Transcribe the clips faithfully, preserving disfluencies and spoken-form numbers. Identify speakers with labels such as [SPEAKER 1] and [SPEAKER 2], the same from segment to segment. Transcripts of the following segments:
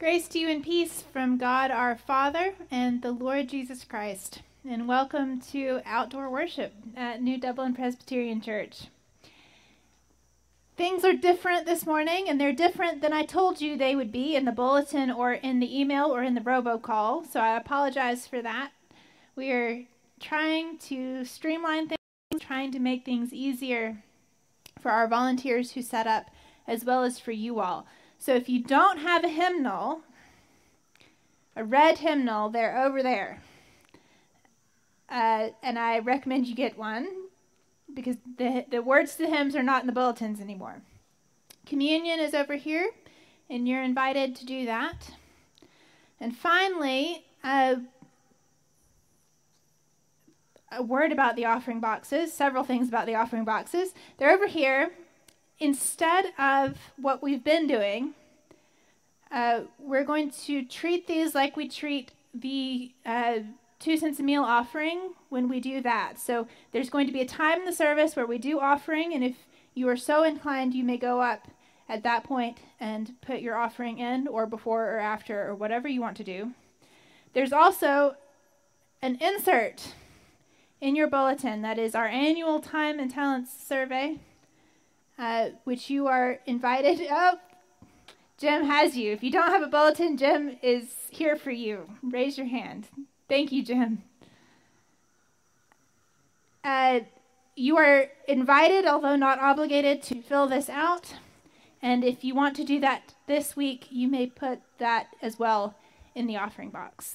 [SPEAKER 1] Grace to you and peace from God our Father and the Lord Jesus Christ. And welcome to outdoor worship at New Dublin Presbyterian Church. Things are different this morning, and they're different than I told you they would be in the bulletin or in the email or in the robocall, so I apologize for that. We are trying to streamline things, trying to make things easier for our volunteers who set up, as well as for you all. So if you don't have a hymnal, a red hymnal, they're over there. Uh, and I recommend you get one because the, the words to the hymns are not in the bulletins anymore. Communion is over here, and you're invited to do that. And finally, uh, a word about the offering boxes, several things about the offering boxes. They're over here. Instead of what we've been doing, uh, we're going to treat these like we treat the uh, two cents a meal offering when we do that. So there's going to be a time in the service where we do offering, and if you are so inclined, you may go up at that point and put your offering in, or before or after, or whatever you want to do. There's also an insert in your bulletin that is our annual time and talents survey. Uh, which you are invited. Oh, Jim has you. If you don't have a bulletin, Jim is here for you. Raise your hand. Thank you, Jim. Uh, you are invited, although not obligated, to fill this out. And if you want to do that this week, you may put that as well in the offering box.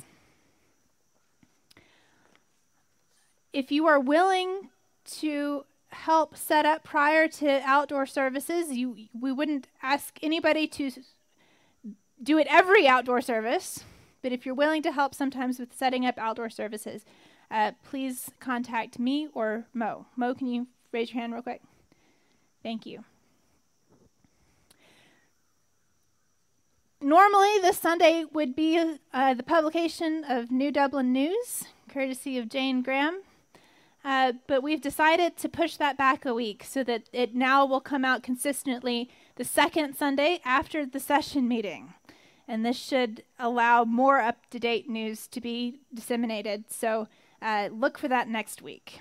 [SPEAKER 1] If you are willing to help set up prior to outdoor services, you we wouldn't ask anybody to do it every outdoor service, but if you're willing to help sometimes with setting up outdoor services, uh, please contact me or Mo. Mo, can you raise your hand real quick? Thank you. Normally, this Sunday would be uh, the publication of New Dublin News, courtesy of Jane Graham. Uh, but we've decided to push that back a week so that it now will come out consistently the second Sunday after the session meeting. And this should allow more up-to-date news to be disseminated. So uh, look for that next week.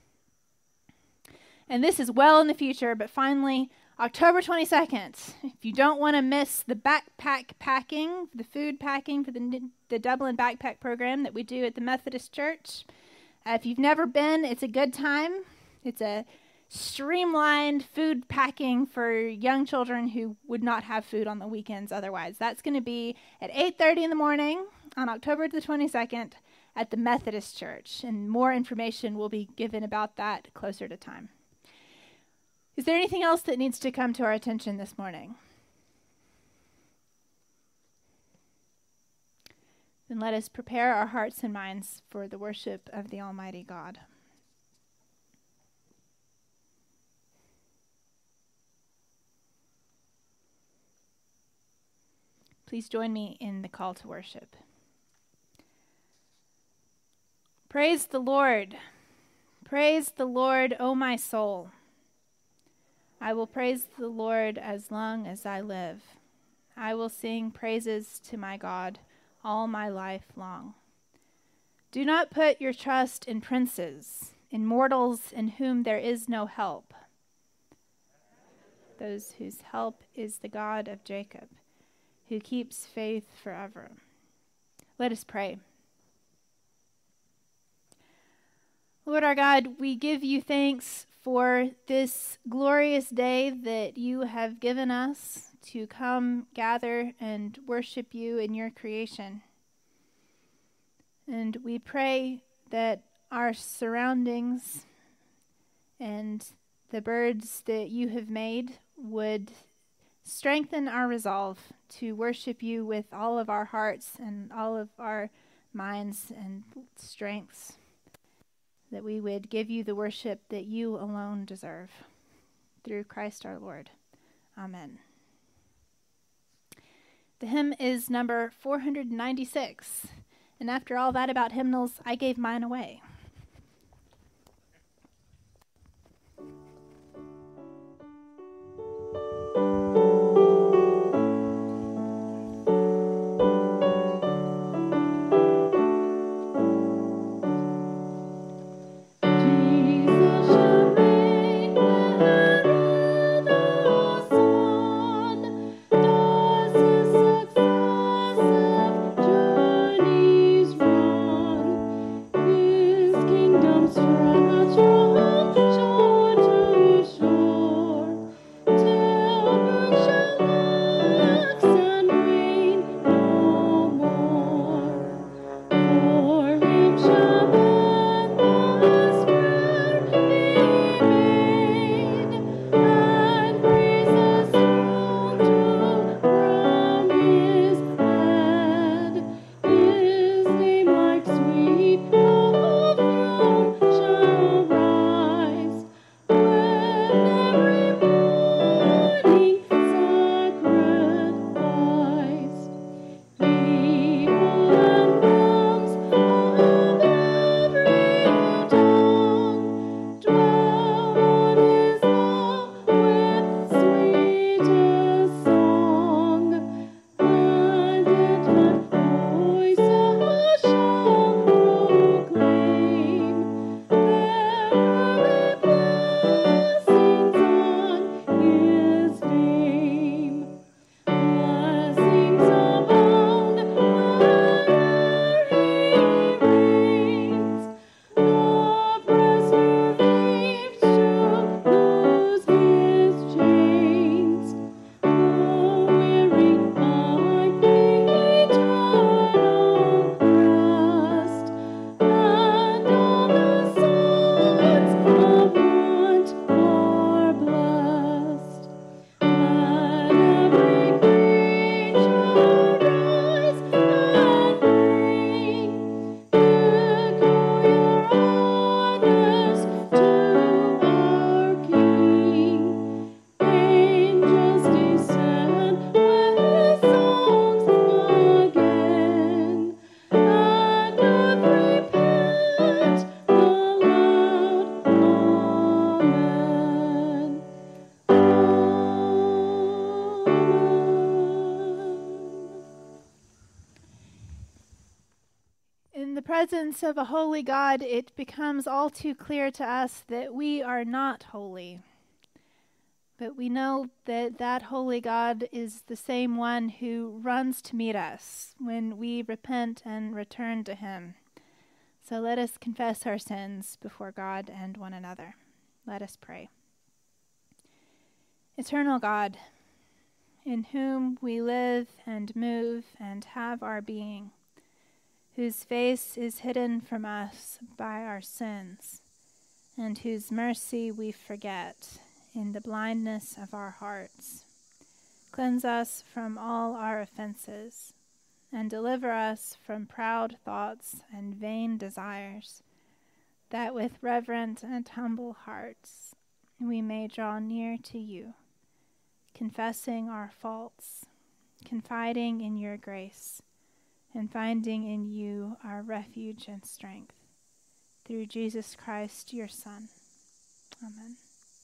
[SPEAKER 1] And this is well in the future, but finally, October twenty-second. If you don't want to miss the backpack packing, the food packing for the, the Dublin Backpack Program that we do at the Methodist Church, Uh, if you've never been, it's a good time. It's a streamlined food packing for young children who would not have food on the weekends otherwise. That's going to be at eight thirty in the morning on October the twenty-second at the Methodist Church. And more information will be given about that closer to time. Is there anything else that needs to come to our attention this morning? Then let us prepare our hearts and minds for the worship of the Almighty God. Please join me in the call to worship. Praise the Lord. Praise the Lord, O my soul. I will praise the Lord as long as I live. I will sing praises to my God all my life long. Do not put your trust in princes, in mortals in whom there is no help. Those whose help is the God of Jacob, who keeps faith forever. Let us pray. Lord our God, we give you thanks for this glorious day that you have given us to come gather and worship you in your creation. And we pray that our surroundings and the birds that you have made would strengthen our resolve to worship you with all of our hearts and all of our minds and strengths, that we would give you the worship that you alone deserve. Through Christ our Lord. Amen. The hymn is number four hundred ninety-six. And after all that about hymnals, I gave mine away. the presence of a holy God, it becomes all too clear to us that we are not holy. But we know that that holy God is the same one who runs to meet us when we repent and return to him. So let us confess our sins before God and one another. Let us pray. Eternal God, in whom we live and move and have our being, whose face is hidden from us by our sins, and whose mercy we forget in the blindness of our hearts. Cleanse us from all our offenses, and deliver us from proud thoughts and vain desires, that with reverent and humble hearts we may draw near to you, confessing our faults, confiding in your grace, and finding in you our refuge and strength. Through Jesus Christ, your Son. Amen.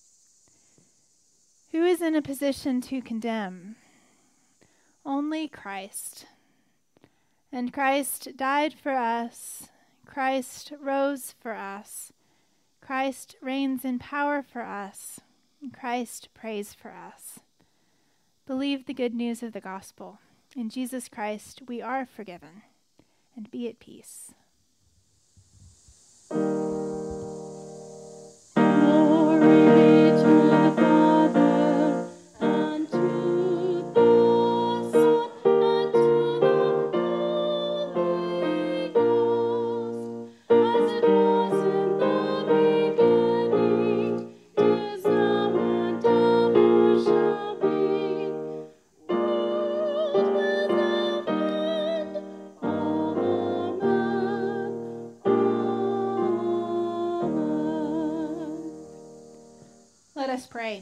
[SPEAKER 1] Who is in a position to condemn? Only Christ. And Christ died for us. Christ rose for us. Christ reigns in power for us. Christ prays for us. Believe the good news of the gospel. In Jesus Christ we are forgiven, and be at peace. Let us pray.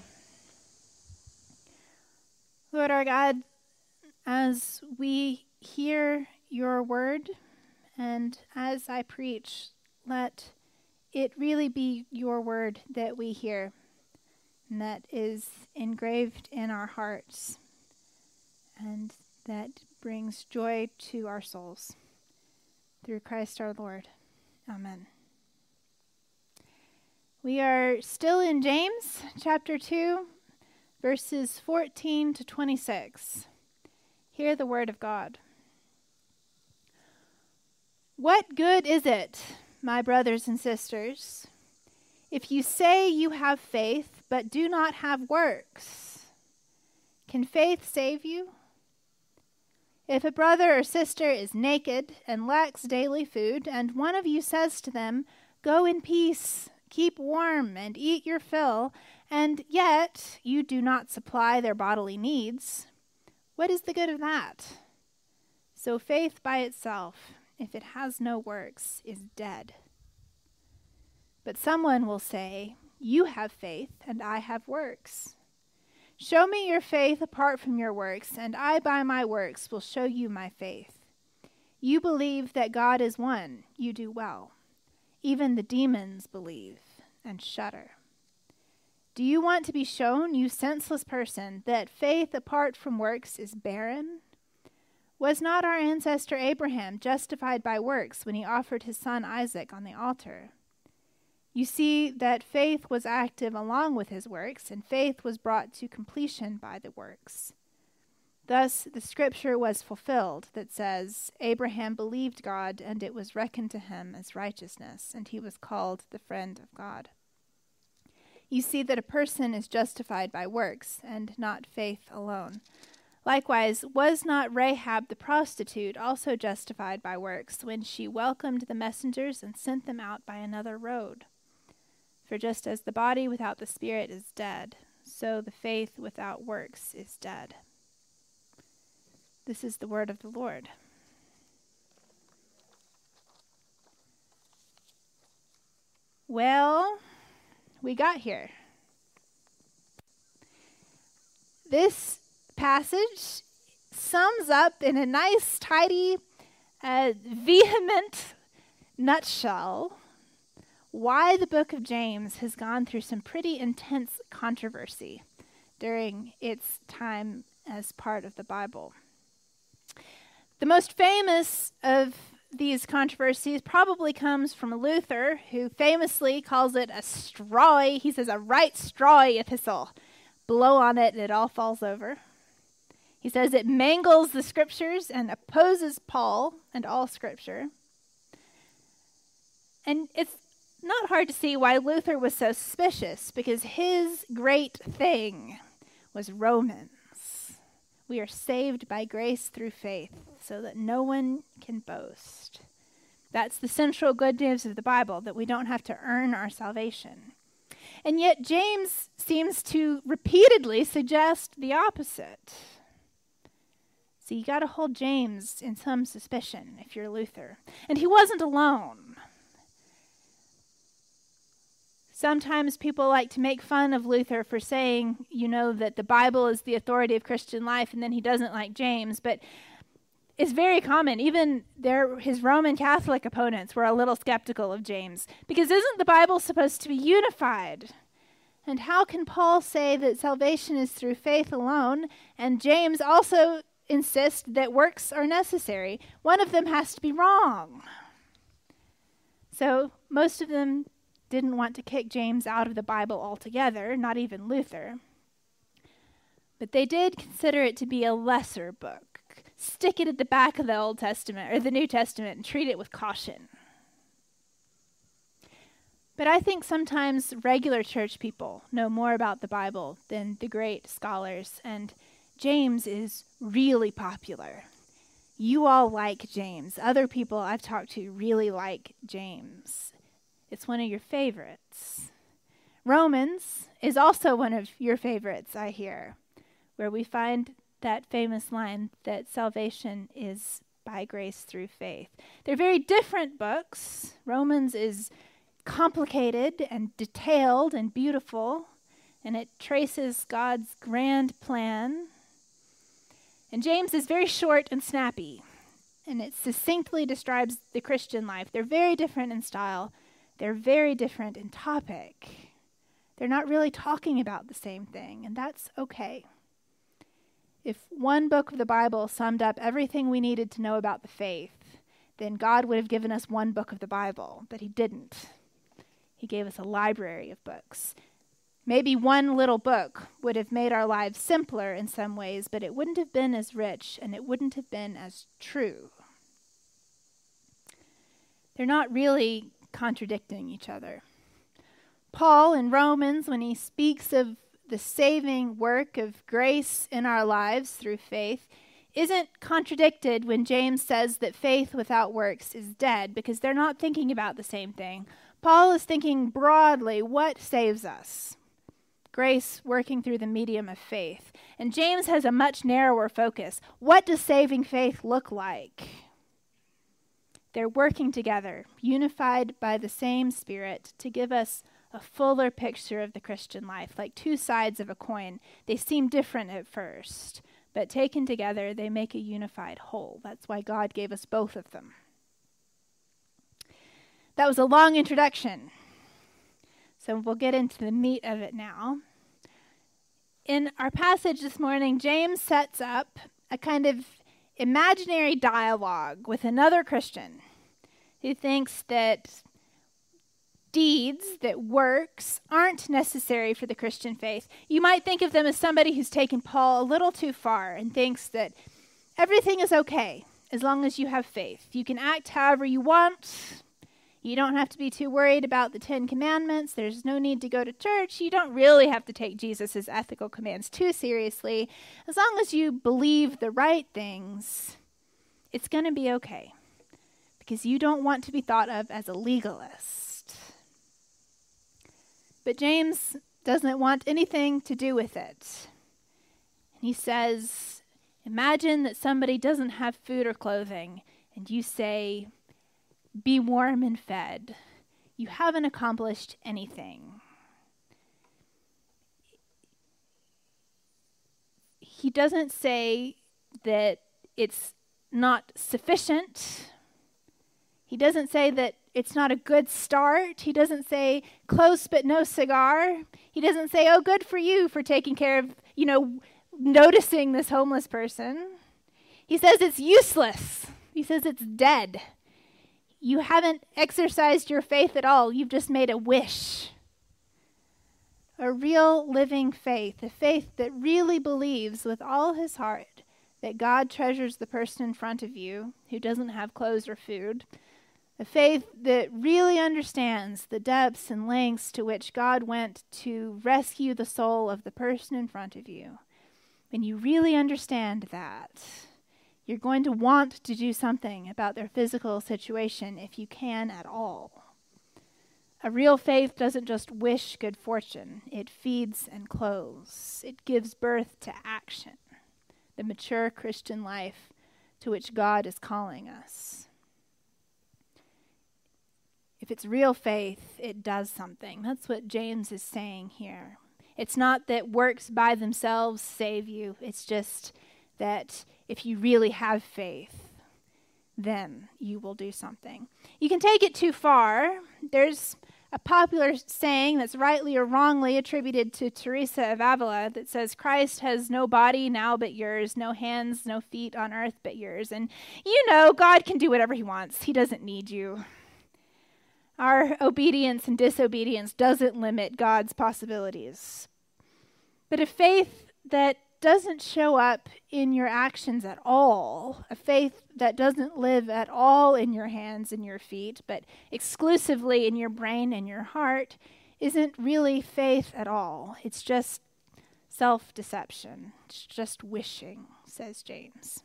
[SPEAKER 1] Lord our God, as we hear your word and as I preach, let it really be your word that we hear and that is engraved in our hearts and that brings joy to our souls. Through Christ our Lord. Amen. We are still in James chapter two, verses fourteen to twenty-six. Hear the word of God. What good is it, my brothers and sisters, if you say you have faith but do not have works? Can faith save you? If a brother or sister is naked and lacks daily food, and one of you says to them, "Go in peace, keep warm and eat your fill," and yet you do not supply their bodily needs, what is the good of that? So faith by itself, if it has no works, is dead. But someone will say, "You have faith and I have works. Show me your faith apart from your works, and I by my works will show you my faith. You believe that God is one, you do well. Even the demons believe and shudder. Do you want to be shown, you senseless person, that faith apart from works is barren? Was not our ancestor Abraham justified by works when he offered his son Isaac on the altar? You see that faith was active along with his works, and faith was brought to completion by the works. Thus the scripture was fulfilled that says, Abraham believed God, and it was reckoned to him as righteousness, and he was called the friend of God. You see that a person is justified by works, and not faith alone. Likewise, was not Rahab the prostitute also justified by works when she welcomed the messengers and sent them out by another road? For just as the body without the spirit is dead, so the faith without works is dead. This is the word of the Lord. Well, we got here. This passage sums up in a nice, tidy, uh, vehement nutshell why the book of James has gone through some pretty intense controversy during its time as part of the Bible. The most famous of these controversies probably comes from Luther, who famously calls it a strawy. He says a right strawy epistle. Blow on it and it all falls over. He says it mangles the scriptures and opposes Paul and all scripture. And it's not hard to see why Luther was so suspicious, because his great thing was Romans. We are saved by grace through faith, so that no one can boast. That's the central good news of the Bible, that we don't have to earn our salvation. And yet James seems to repeatedly suggest the opposite. So you got to hold James in some suspicion if you're Luther. And he wasn't alone. Sometimes people like to make fun of Luther for saying, you know, that the Bible is the authority of Christian life, and then he doesn't like James. But it's very common. Even their, his Roman Catholic opponents were a little skeptical of James, because isn't the Bible supposed to be unified? And how can Paul say that salvation is through faith alone, and James also insist that works are necessary? One of them has to be wrong. So most of them didn't want to kick James out of the Bible altogether, not even Luther. But they did consider it to be a lesser book. Stick it at the back of the Old Testament or the New Testament and treat it with caution. But I think sometimes regular church people know more about the Bible than the great scholars, and James is really popular. You all like James. Other people I've talked to really like James. It's one of your favorites. Romans is also one of your favorites, I hear, where we find that famous line that salvation is by grace through faith. They're very different books. Romans is complicated and detailed and beautiful, and it traces God's grand plan. And James is very short and snappy, and it succinctly describes the Christian life. They're very different in style. They're very different in topic. They're not really talking about the same thing, and that's okay. If one book of the Bible summed up everything we needed to know about the faith, then God would have given us one book of the Bible, but he didn't. He gave us a library of books. Maybe one little book would have made our lives simpler in some ways, but it wouldn't have been as rich, and it wouldn't have been as true. They're not really contradicting each other. Paul in Romans, when he speaks of the saving work of grace in our lives through faith, isn't contradicted when James says that faith without works is dead, because they're not thinking about the same thing. Paul is thinking broadly, what saves us? Grace working through the medium of faith. And James has a much narrower focus. What does saving faith look like? They're working together, unified by the same Spirit, to give us a fuller picture of the Christian life, like two sides of a coin. They seem different at first, but taken together, they make a unified whole. That's why God gave us both of them. That was a long introduction, so we'll get into the meat of it now. In our passage this morning, James sets up a kind of imaginary dialogue with another Christian who thinks that deeds, that works, aren't necessary for the Christian faith. You might think of them as somebody who's taken Paul a little too far and thinks that everything is okay as long as you have faith. You can act however you want. You don't have to be too worried about the Ten Commandments. There's no need to go to church. You don't really have to take Jesus' ethical commands too seriously. As long as you believe the right things, it's going to be okay, because you don't want to be thought of as a legalist. But James doesn't want anything to do with it. And he says, imagine that somebody doesn't have food or clothing, and you say, be warm and fed. You haven't accomplished anything. He doesn't say that it's not sufficient. He doesn't say that it's not a good start. He doesn't say close but no cigar. He doesn't say, oh, good for you for taking care of, you know, noticing this homeless person. He says it's useless. He says it's dead. you haven't exercised your faith at all. You've just made a wish. A real living faith, a faith that really believes with all his heart that God treasures the person in front of you who doesn't have clothes or food. A faith that really understands the depths and lengths to which God went to rescue the soul of the person in front of you. When you really understand that, you're going to want to do something about their physical situation if you can at all. A real faith doesn't just wish good fortune. It feeds and clothes. It gives birth to action, the mature Christian life to which God is calling us. If it's real faith, it does something. That's what James is saying here. It's not that works by themselves save you. It's just that if you really have faith, then you will do something. You can take it too far. There's a popular saying that's rightly or wrongly attributed to Teresa of Avila that says, Christ has no body now but yours, no hands, no feet on earth but yours. And you know, God can do whatever he wants. He doesn't need you. Our obedience and disobedience doesn't limit God's possibilities. But a faith that doesn't show up in your actions at all, a faith that doesn't live at all in your hands and your feet, but exclusively in your brain and your heart, isn't really faith at all. It's just self-deception. It's just wishing, says James.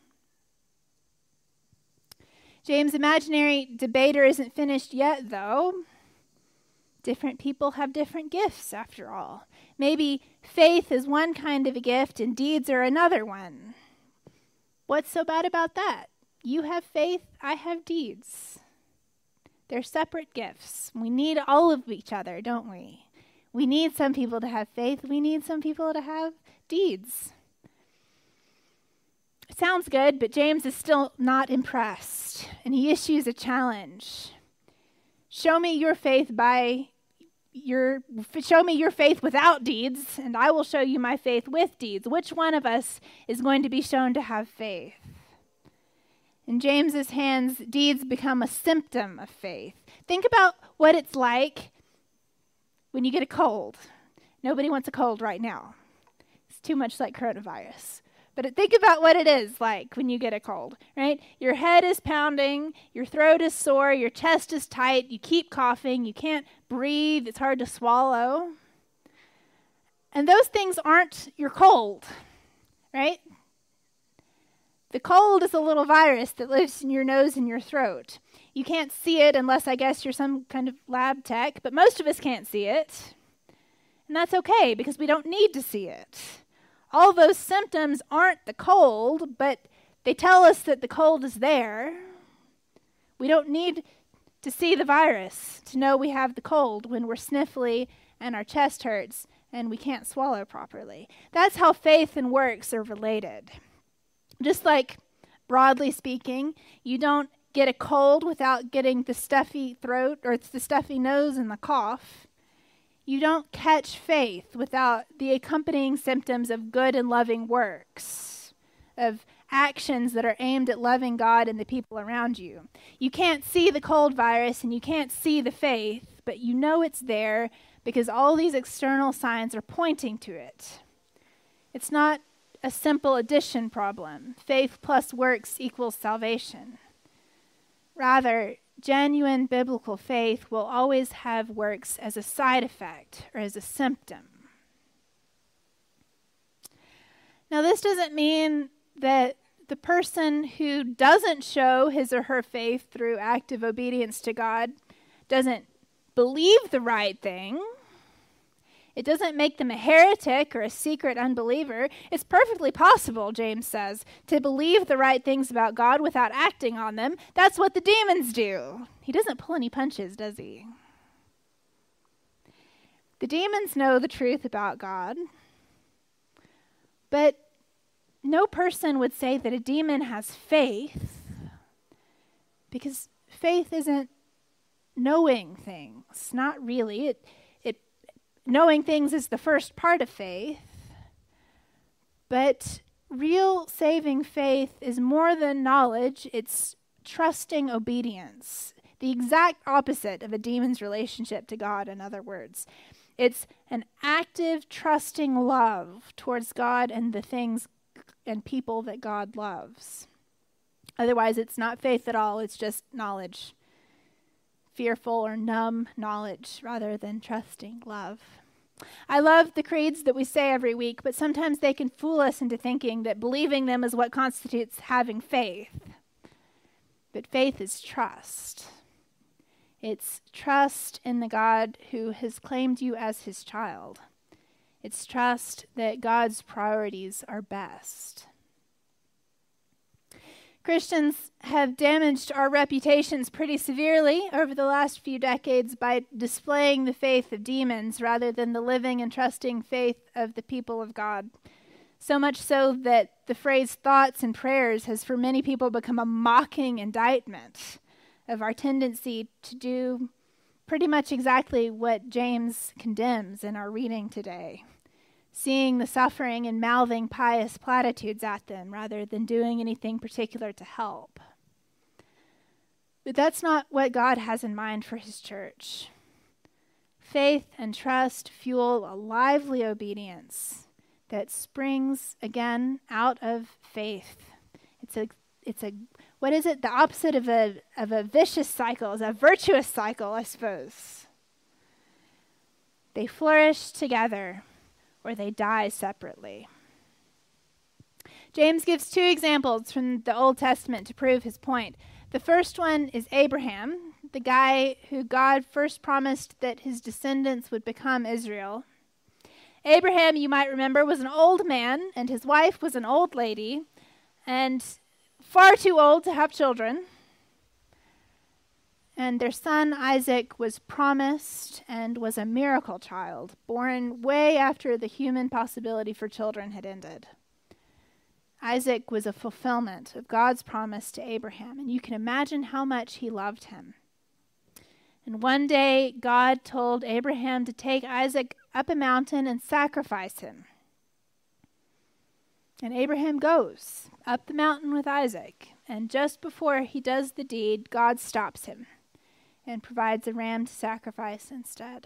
[SPEAKER 1] James' imaginary debater isn't finished yet, though. Different people have different gifts, after all. Maybe faith is one kind of a gift and deeds are another one. What's so bad about that? You have faith, I have deeds. They're separate gifts. We need all of each other, don't we? We need some people to have faith. We need some people to have deeds. It sounds good, but James is still not impressed, and he issues a challenge. Show me your faith by your show me your faith without deeds, and I will show you my faith with deeds. Which one of us is going to be shown to have faith? In James's hands, deeds become a symptom of faith. Think about what it's like when you get a cold. Nobody wants a cold right now. It's too much like coronavirus. But think about what it is like when you get a cold, right? Your head is pounding, your throat is sore, your chest is tight, you keep coughing, you can't breathe, it's hard to swallow. And those things aren't your cold, right? The cold is a little virus that lives in your nose and your throat. You can't see it unless, I guess, you're some kind of lab tech, but most of us can't see it. And that's okay, because we don't need to see it. All those symptoms aren't the cold, but they tell us that the cold is there. We don't need to see the virus to know we have the cold when we're sniffly and our chest hurts and we can't swallow properly. That's how faith and works are related. Just like, broadly speaking, you don't get a cold without getting the stuffy throat or it's the stuffy nose and the cough. You don't catch faith without the accompanying symptoms of good and loving works, of actions that are aimed at loving God and the people around you. You can't see the cold virus and you can't see the faith, but you know it's there because all these external signs are pointing to it. It's not a simple addition problem. Faith plus works equals salvation. Rather, genuine biblical faith will always have works as a side effect or as a symptom. Now, this doesn't mean that the person who doesn't show his or her faith through active obedience to God doesn't believe the right thing. It doesn't make them a heretic or a secret unbeliever. It's perfectly possible, James says, to believe the right things about God without acting on them. That's what the demons do. He doesn't pull any punches, does he? The demons know the truth about God, but no person would say that a demon has faith because faith isn't knowing things. Not really. It Knowing things is the first part of faith, but real saving faith is more than knowledge. It's trusting obedience. The exact opposite of a demon's relationship to God, in other words. It's an active, trusting love towards God and the things and people that God loves. Otherwise, it's not faith at all. It's just knowledge. Fearful or numb knowledge rather than trusting love. I love the creeds that we say every week, but sometimes they can fool us into thinking that believing them is what constitutes having faith. But faith is trust. It's trust in the God who has claimed you as his child. It's trust that God's priorities are best. Christians have damaged our reputations pretty severely over the last few decades by displaying the faith of demons rather than the living and trusting faith of the people of God. So much so that the phrase thoughts and prayers has for many people become a mocking indictment of our tendency to do pretty much exactly what James condemns in our reading today. Seeing the suffering and mouthing pious platitudes at them rather than doing anything particular to help. But that's not what God has in mind for his church. Faith and trust fuel a lively obedience that springs, again, out of faith. It's a, it's a, what is it? The opposite of a, of a vicious cycle is a virtuous cycle, I suppose. They flourish together, or they die separately. James gives two examples from the Old Testament to prove his point. The first one is Abraham, the guy who God first promised that his descendants would become Israel. Abraham, you might remember, was an old man, and his wife was an old lady, and far too old to have children. And their son Isaac was promised and was a miracle child, born way after the human possibility for children had ended. Isaac was a fulfillment of God's promise to Abraham, and you can imagine how much he loved him. And one day, God told Abraham to take Isaac up a mountain and sacrifice him. And Abraham goes up the mountain with Isaac, and just before he does the deed, God stops him and provides a ram to sacrifice instead.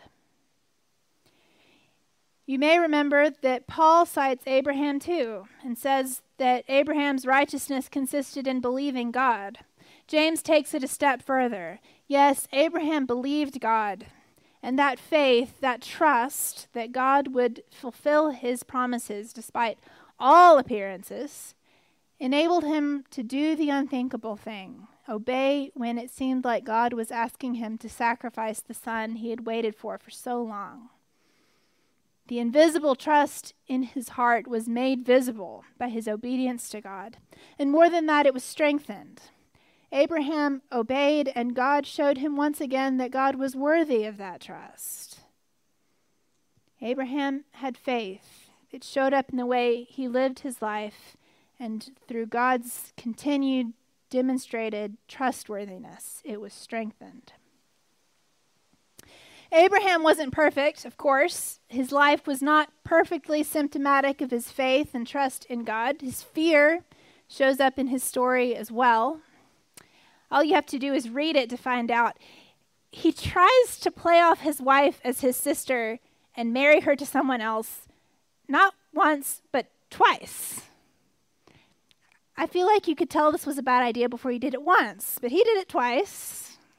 [SPEAKER 1] You may remember that Paul cites Abraham too, and says that Abraham's righteousness consisted in believing God. James takes it a step further. Yes, Abraham believed God, and that faith, that trust that God would fulfill his promises despite all appearances, enabled him to do the unthinkable thing, obey when it seemed like God was asking him to sacrifice the son he had waited for for so long. The invisible trust in his heart was made visible by his obedience to God. And more than that, it was strengthened. Abraham obeyed, and God showed him once again that God was worthy of that trust. Abraham had faith. It showed up in the way he lived his life, and through God's continued demonstrated trustworthiness, it was strengthened. Abraham wasn't perfect, of course. His life was not perfectly symptomatic of his faith and trust in God. His fear shows up in his story as well. All you have to do is read it to find out. He tries to play off his wife as his sister and marry her to someone else, not once, but twice. I feel like you could tell this was a bad idea before he did it once, but he did it twice.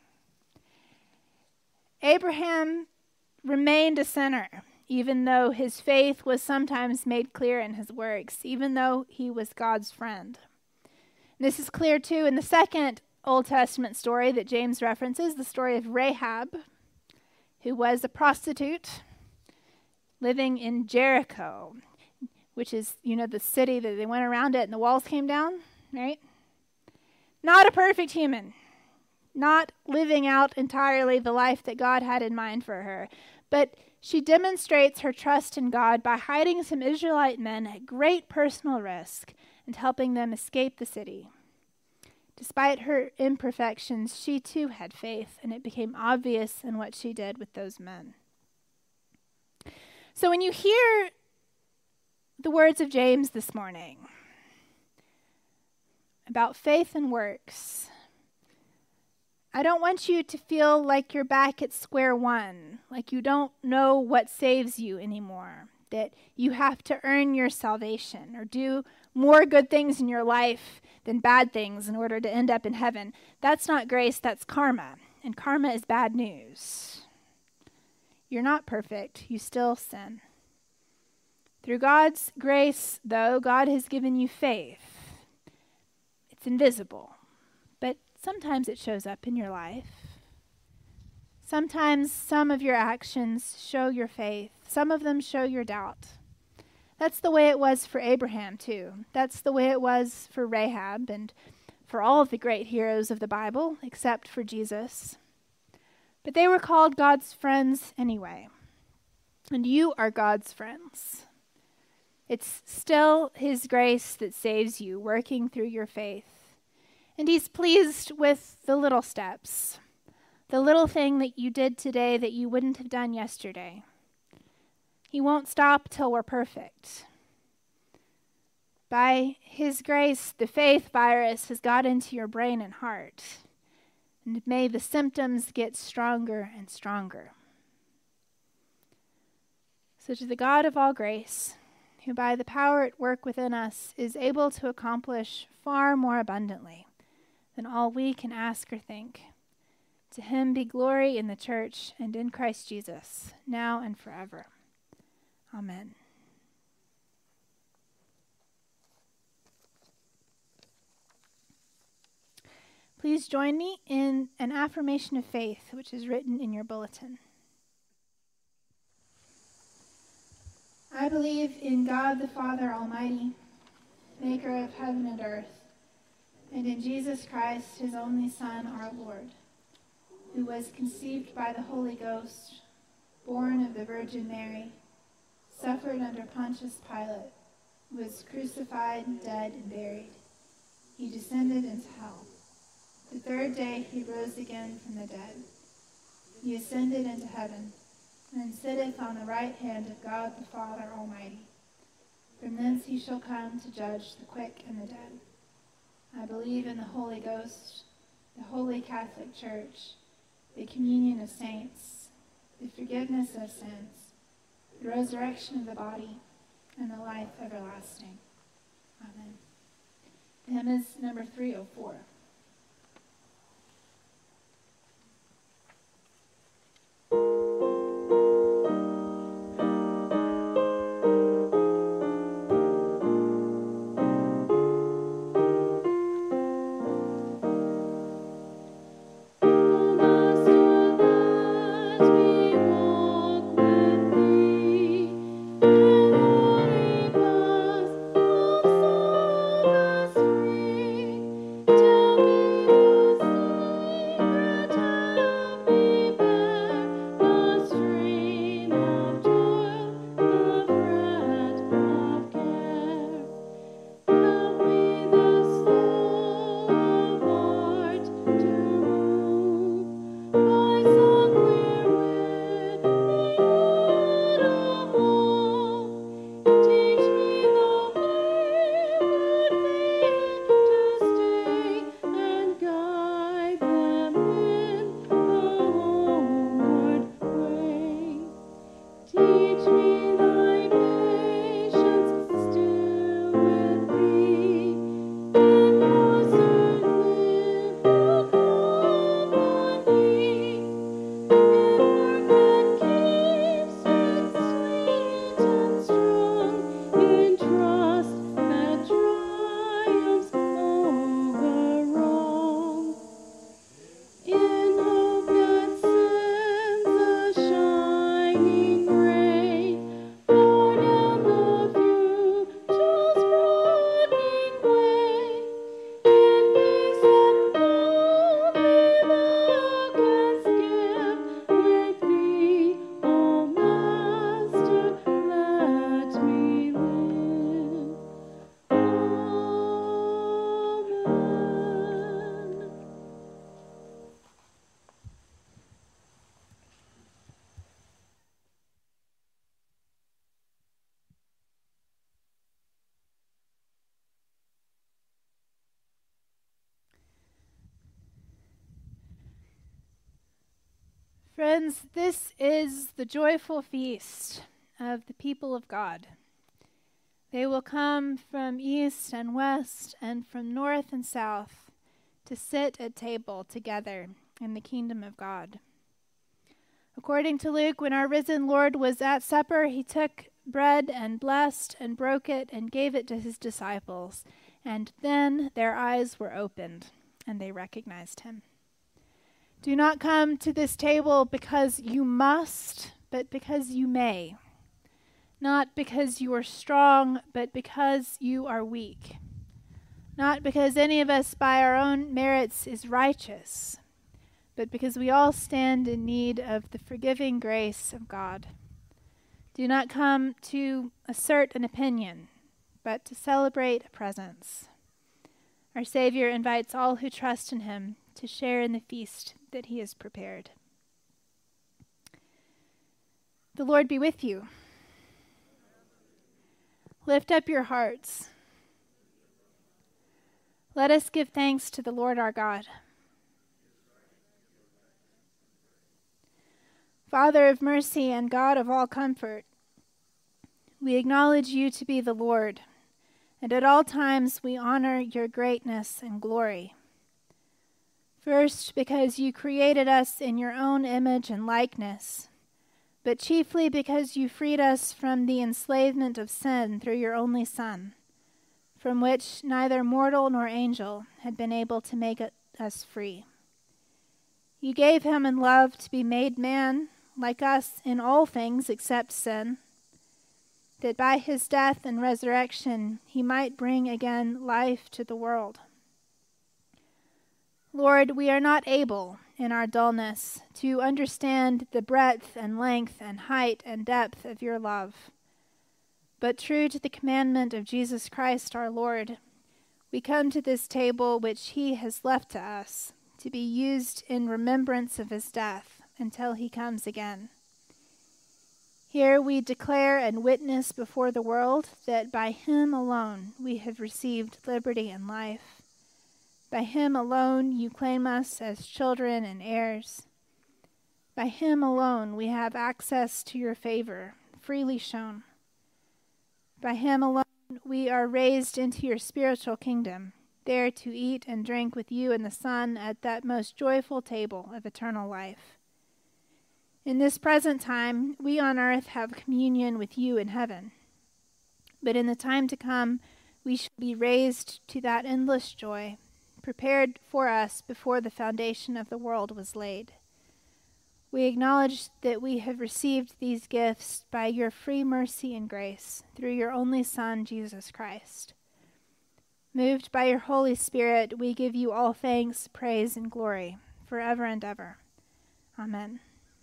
[SPEAKER 1] Abraham remained a sinner, even though his faith was sometimes made clear in his works, even though he was God's friend. And this is clear, too, in the second Old Testament story that James references, the story of Rahab, who was a prostitute living in Jericho, which is, you know, the city that they went around it and the walls came down, right? Not a perfect human. Not living out entirely the life that God had in mind for her. But she demonstrates her trust in God by hiding some Israelite men at great personal risk and helping them escape the city. Despite her imperfections, she too had faith, and it became obvious in what she did with those men. So when you hear the words of James this morning about faith and works, I don't want you to feel like you're back at square one, like you don't know what saves you anymore, that you have to earn your salvation or do more good things in your life than bad things in order to end up in heaven. That's not grace, that's karma. And karma is bad news. You're not perfect, you still sin. Through God's grace, though, God has given you faith. It's invisible, but sometimes it shows up in your life. Sometimes some of your actions show your faith. Some of them show your doubt. That's the way it was for Abraham, too. That's the way it was for Rahab and for all of the great heroes of the Bible, except for Jesus. But they were called God's friends anyway. And you are God's friends. It's still his grace that saves you, working through your faith. And he's pleased with the little steps, the little thing that you did today that you wouldn't have done yesterday. He won't stop till we're perfect. By his grace, the faith virus has got into your brain and heart. And may the symptoms get stronger and stronger. So to the God of all grace, who by the power at work within us is able to accomplish far more abundantly than all we can ask or think, to him be glory in the church and in Christ Jesus, now and forever. Amen. Please join me in an affirmation of faith, which is written in your bulletin. I believe in God the Father Almighty, maker of heaven and earth, and in Jesus Christ, his only Son, our Lord, who was conceived by the Holy Ghost, born of the Virgin Mary, suffered under Pontius Pilate, was crucified, dead, and buried. He descended into hell. The third day he rose again from the dead. He ascended into heaven, and sitteth on the right hand of God the Father Almighty. From thence he shall come to judge the quick and the dead. I believe in the Holy Ghost, the Holy Catholic Church, the communion of saints, the forgiveness of sins, the resurrection of the body, and the life everlasting. Amen. The hymn is number three oh four.
[SPEAKER 2] Do
[SPEAKER 1] Friends, this is the joyful feast of the people of God. They will come from east and west and from north and south to sit at table together in the kingdom of God. According to Luke, when our risen Lord was at supper, he took bread and blessed and broke it and gave it to his disciples. And then their eyes were opened and they recognized him. Do not come to this table because you must, but because you may. Not because you are strong, but because you are weak. Not because any of us by our own merits is righteous, but because we all stand in need of the forgiving grace of God. Do not come to assert an opinion, but to celebrate a presence. Our Savior invites all who trust in him to share in the feast that he has prepared. The Lord be with you. Lift up your hearts. Let us give thanks to the Lord our God. Father of mercy and God of all comfort, we acknowledge you to be the Lord, and at all times we honor your greatness and glory. First, because you created us in your own image and likeness, but chiefly because you freed us from the enslavement of sin through your only Son, from which neither mortal nor angel had been able to make us free. You gave him in love to be made man, like us in all things except sin, that by his death and resurrection he might bring again life to the world. Lord, we are not able, in our dullness, to understand the breadth and length and height and depth of your love. But true to the commandment of Jesus Christ our Lord, we come to this table which he has left to us, to be used in remembrance of his death until he comes again. Here we declare and witness before the world that by him alone we have received liberty and life. By him alone you claim us as children and heirs. By him alone we have access to your favor, freely shown. By him alone we are raised into your spiritual kingdom, there to eat and drink with you in the Son at that most joyful table of eternal life. In this present time, we on earth have communion with you in heaven. But in the time to come, we shall be raised to that endless joy, prepared for us before the foundation of the world was laid. We acknowledge that we have received these gifts by your free mercy and grace through your only Son, Jesus Christ. Moved by your Holy Spirit, we give you all thanks, praise, and glory, forever and ever. Amen.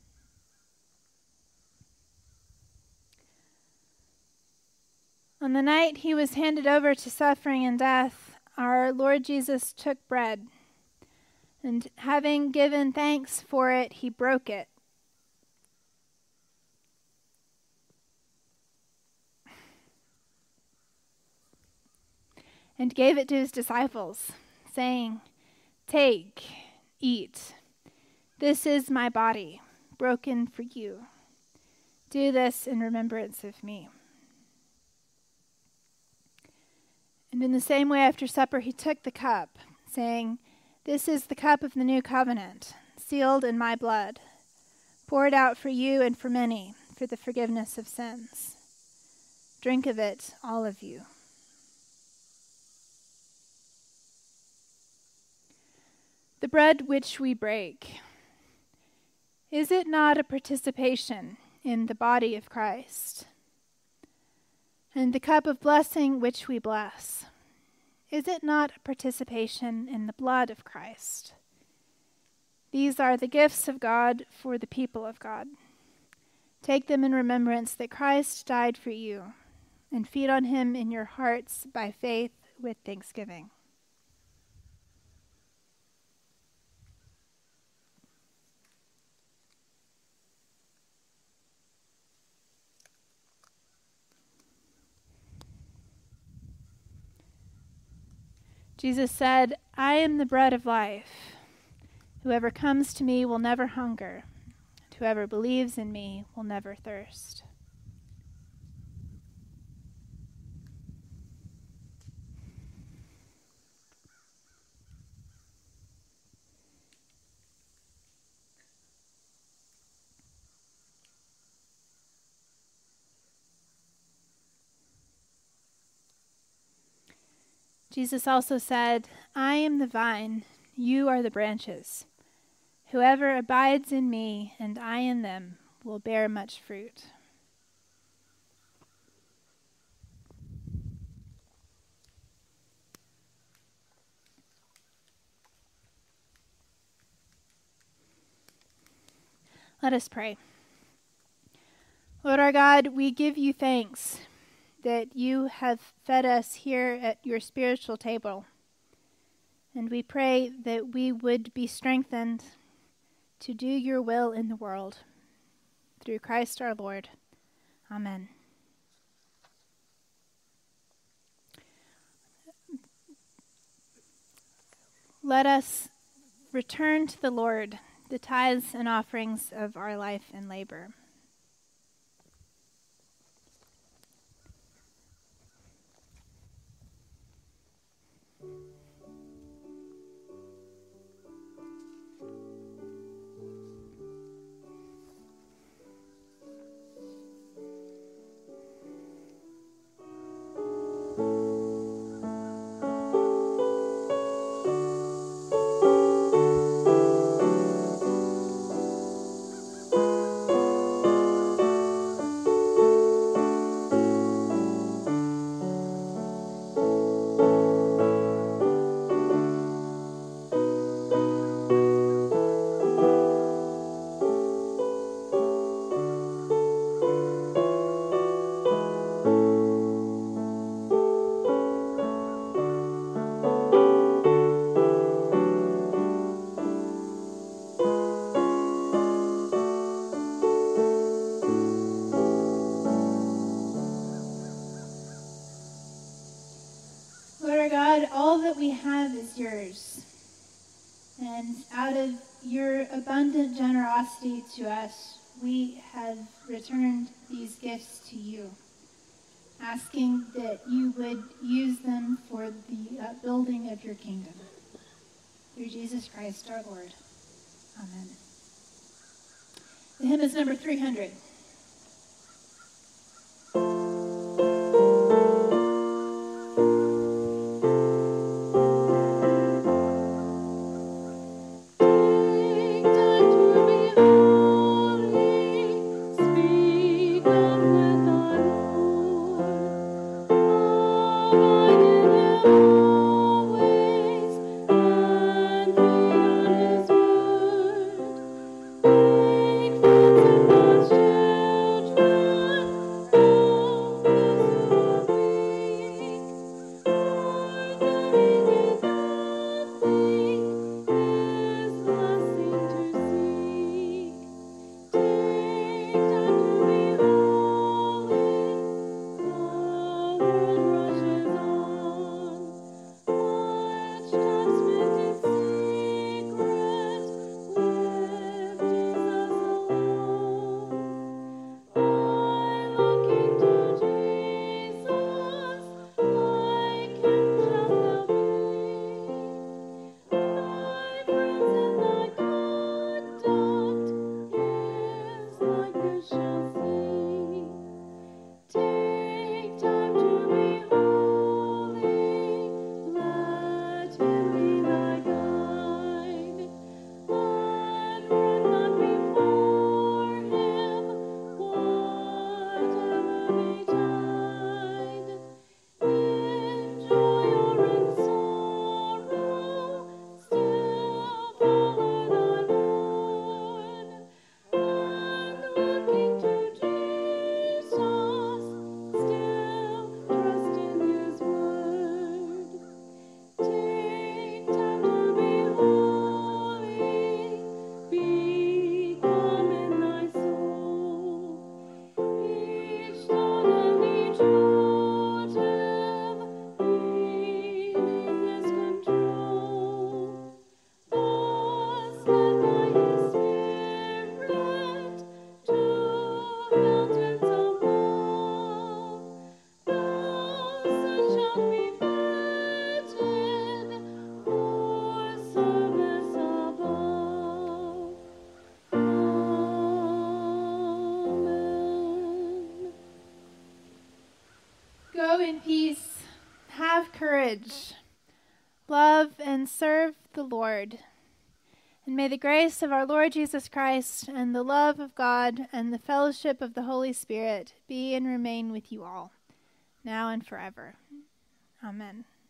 [SPEAKER 1] On the night he was handed over to suffering and death, our Lord Jesus took bread, and having given thanks for it, he broke it. And gave it to his disciples, saying, "Take, eat. This is my body, broken for you. Do this in remembrance of me." And in the same way, after supper, he took the cup, saying, "This is the cup of the new covenant, sealed in my blood, poured out for you and for many, for the forgiveness of sins. Drink of it, all of you." The bread which we break, is it not a participation in the body of Christ? And the cup of blessing which we bless, is it not a participation in the blood of Christ? These are the gifts of God for the people of God. Take them in remembrance that Christ died for you, and feed on him in your hearts by faith with thanksgiving. Jesus said, "I am the bread of life. Whoever comes to me will never hunger, whoever believes in me will never thirst. Jesus also said, I am the vine, you are the branches. Whoever abides in me and I in them will bear much fruit. Let us pray. Lord our God, we give you thanks that you have fed us here at your spiritual table. And we pray that we would be strengthened to do your will in the world. Through Christ our Lord. Amen. Let us return to the Lord the tithes and offerings of our life and labor. God, all that we have is yours. And out of your abundant generosity to us, we have returned these gifts to you, asking that you would use them for the uh, building of your kingdom. Through Jesus Christ our Lord. Amen. The hymn is number three hundred.
[SPEAKER 2] Faithful to
[SPEAKER 1] in peace. Have courage. Love and serve the Lord. And may the grace of our Lord Jesus Christ and the love of God and the fellowship of the Holy Spirit be and remain with you all, now and forever. Amen.